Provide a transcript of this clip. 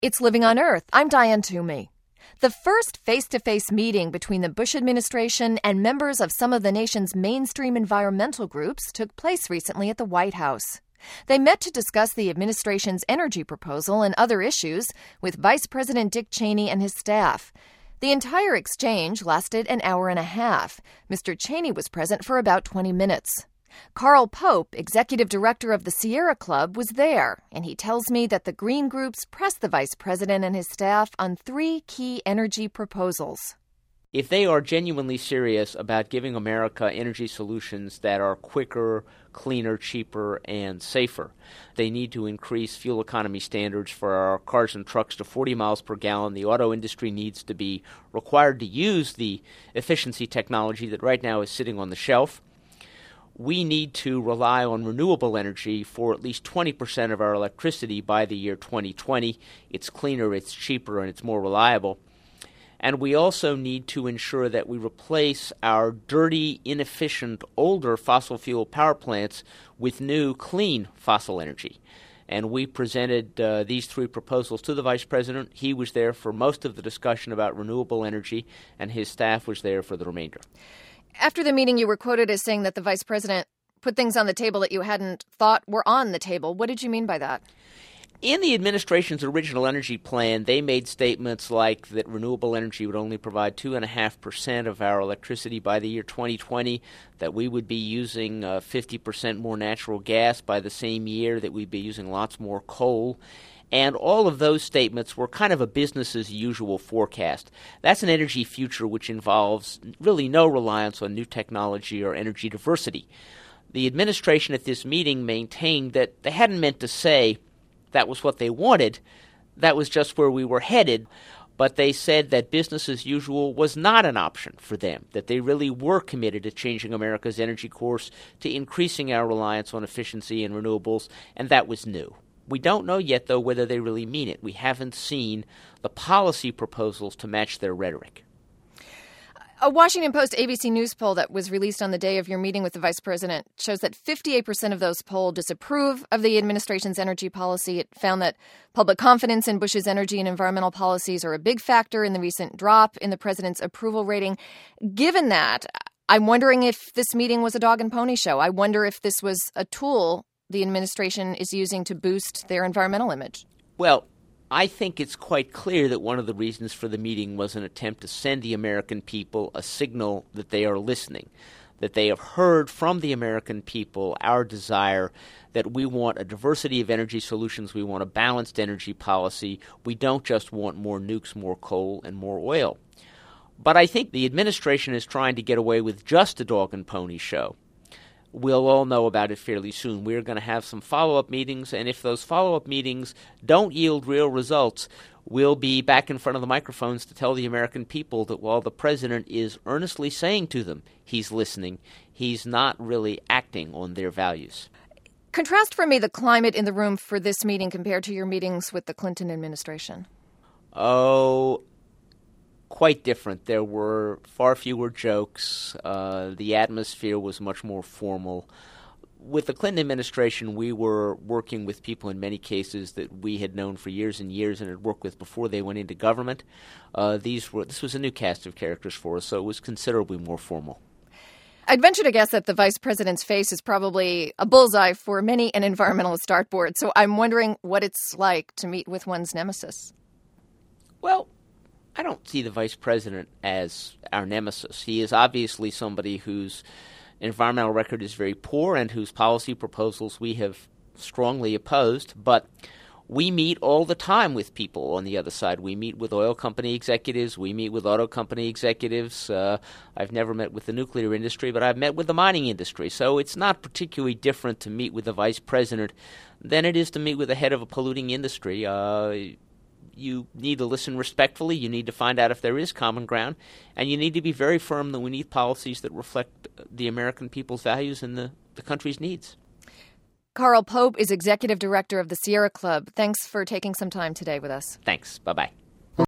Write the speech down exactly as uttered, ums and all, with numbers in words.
It's Living on Earth. I'm Diane Toomey. The first face-to-face meeting between the Bush administration and members of some of the nation's mainstream environmental groups took place recently at the White House. They met to discuss the administration's energy proposal and other issues with Vice President Dick Cheney and his staff. The entire exchange lasted an hour and a half. Mister Cheney was present for about twenty minutes. Carl Pope, executive director of the Sierra Club, was there, and he tells me that the Green groups pressed the vice president and his staff on three key energy proposals. If they are genuinely serious about giving America energy solutions that are quicker, cleaner, cheaper, and safer, they need to increase fuel economy standards for our cars and trucks to forty miles per gallon. The auto industry needs to be required to use the efficiency technology that right now is sitting on the shelf. We need to rely on renewable energy for at least twenty percent of our electricity by the year twenty twenty. It's cleaner, it's cheaper, and it's more reliable. And we also need to ensure that we replace our dirty, inefficient, older fossil fuel power plants with new, clean fossil energy. And we presented uh, these three proposals to the Vice President. He was there for most of the discussion about renewable energy, and his staff was there for the remainder. After the meeting, you were quoted as saying that the vice president put things on the table that you hadn't thought were on the table. What did you mean by that? In the administration's original energy plan, they made statements like that renewable energy would only provide two point five percent of our electricity by the year twenty twenty, that we would be using uh, fifty percent more natural gas by the same year, that we'd be using lots more coal. And all of those statements were kind of a business-as-usual forecast. That's an energy future which involves really no reliance on new technology or energy diversity. The administration at this meeting maintained that they hadn't meant to say that was what they wanted. That was just where we were headed. But they said that business as usual was not an option for them, that they really were committed to changing America's energy course, to increasing our reliance on efficiency and renewables, and that was new. We don't know yet, though, whether they really mean it. We haven't seen the policy proposals to match their rhetoric. A Washington Post A B C News poll that was released on the day of your meeting with the vice president shows that fifty-eight percent of those polled disapprove of the administration's energy policy. It found that public confidence in Bush's energy and environmental policies are a big factor in the recent drop in the president's approval rating. Given that, I'm wondering if this meeting was a dog and pony show. I wonder if this was a tool the administration is using to boost their environmental image. Well, I think it's quite clear that one of the reasons for the meeting was an attempt to send the American people a signal that they are listening, that they have heard from the American people our desire that we want a diversity of energy solutions, we want a balanced energy policy, we don't just want more nukes, more coal, and more oil. But I think the administration is trying to get away with just a dog and pony show. We'll all know about it fairly soon. We're going to have some follow-up meetings, and if those follow-up meetings don't yield real results, we'll be back in front of the microphones to tell the American people that while the president is earnestly saying to them he's listening, he's not really acting on their values. Contrast for me the climate in the room for this meeting compared to your meetings with the Clinton administration. Oh, quite different. There were far fewer jokes. Uh, the atmosphere was much more formal. With the Clinton administration, we were working with people in many cases that we had known for years and years and had worked with before they went into government. Uh, these were this was a new cast of characters for us, so it was considerably more formal. I'd venture to guess that the vice president's face is probably a bullseye for many an environmentalist dartboard, so I'm wondering what it's like to meet with one's nemesis. Well, I don't see the vice president as our nemesis. He is obviously somebody whose environmental record is very poor and whose policy proposals we have strongly opposed, but we meet all the time with people on the other side. We meet with oil company executives. We meet with auto company executives. Uh, I've never met with the nuclear industry, but I've met with the mining industry. So it's not particularly different to meet with the vice president than it is to meet with the head of a polluting industry. Uh, You need to listen respectfully. You need to find out if there is common ground. And you need to be very firm that we need policies that reflect the American people's values and the, the country's needs. Carl Pope is executive director of the Sierra Club. Thanks for taking some time today with us. Thanks. Bye-bye.